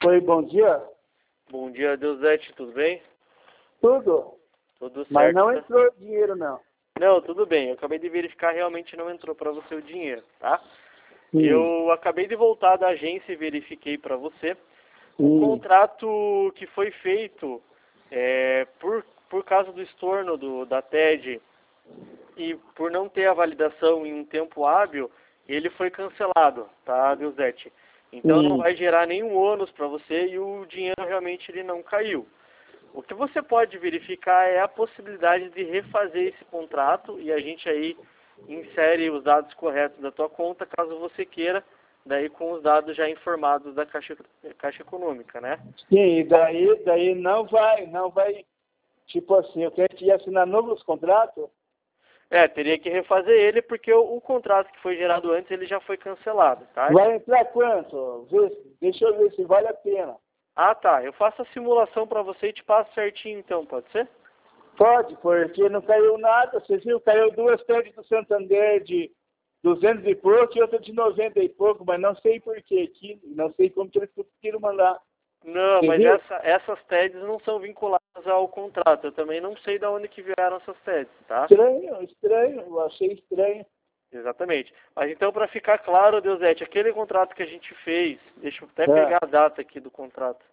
Oi, bom dia. Bom dia, Deusete, tudo bem? Tudo. Tudo certo. Mas não Tá? entrou dinheiro, não. Não, tudo bem. Eu acabei de verificar, realmente não entrou para você o dinheiro, tá? Sim. Eu acabei de voltar da agência e verifiquei para você. O Sim. contrato que foi feito por causa do estorno da TED e por não ter a validação em um tempo hábil, ele foi cancelado, tá, Deusete? Então não Sim. vai gerar nenhum ônus para você e o dinheiro realmente ele não caiu. O que você pode verificar é a possibilidade de refazer esse contrato e a gente aí insere os dados corretos da tua conta, caso você queira, daí com os dados já informados da Caixa Econômica, né? Sim, e daí não vai, tipo assim, eu quero que assinar novos contratos. Teria que refazer ele porque o contrato que foi gerado antes, ele já foi cancelado, tá? Vai entrar quanto? Deixa eu ver se vale a pena. Ah, tá. Eu faço a simulação para você e te passo certinho então, pode ser? Pode, porque não caiu nada. Você viu, caiu duas TEDs do Santander de 200 e pouco e outra de 90 e pouco, mas não sei por quê. Não sei como que eles conseguiram mandar. Não, Você mas viu? essas TEDs não são vinculadas ao contrato. Eu também não sei de onde que vieram essas TEDs, tá? Estranho, eu achei estranho. Exatamente. Mas então, para ficar claro, Deusete, aquele contrato que a gente fez, deixa eu até Tá, pegar a data aqui do contrato.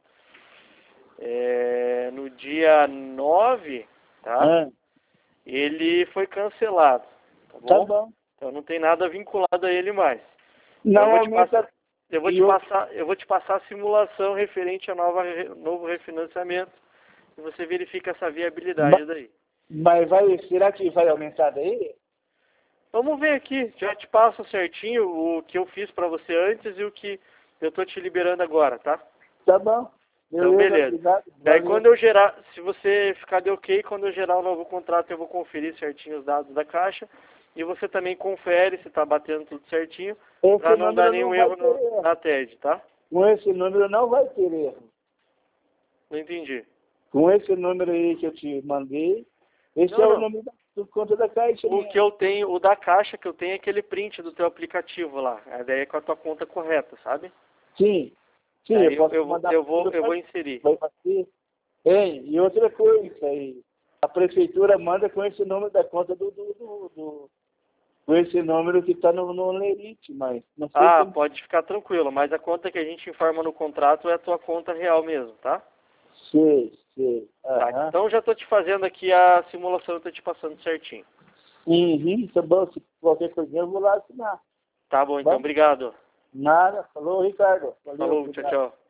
No dia 9, tá? ah, Ele foi cancelado, tá tá bom? bom. Então não tem nada vinculado a ele mais. Então Não aumenta. E outro, eu vou te passar a simulação referente a novo refinanciamento e você verifica essa viabilidade ma- daí. mas será que vai aumentar daí? Vamos ver aqui, já te passo certinho o que eu fiz para você antes e o que eu tô te liberando agora, tá? Tá bom. Então, Beleza, beleza. obrigado. Daí Valeu. quando eu gerar, se você ficar de ok, quando eu gerar o novo contrato, eu vou conferir certinho os dados da caixa e você também confere se está batendo tudo certinho, para Esse não dar número não nenhum vai erro ter erro. na TED, tá? Com esse número não vai ter erro. Não entendi. Com esse número aí que eu te mandei, esse Não, é o não. número do conta da Caixa O que mesmo. eu tenho, o da caixa que eu tenho é aquele print do teu aplicativo lá. Daí é com a tua conta correta, sabe? Sim, sim, eu Daí posso mandar eu vou inserir. vai bater. Hein, e outra coisa aí, a prefeitura manda com esse número da conta com esse número que está no Lerite, mas não sei Ah, como. pode ficar tranquilo, mas a conta que a gente informa no contrato é a tua conta real mesmo, tá? Sei. Tá, Aham. então já tô te fazendo aqui a simulação, eu tô te passando certinho. Uhum, tá bom, se qualquer coisinha eu vou lá assinar. Tá bom, então, Bom, obrigado. nada, falou, Ricardo. Valeu, Falou, tchau, obrigado. tchau.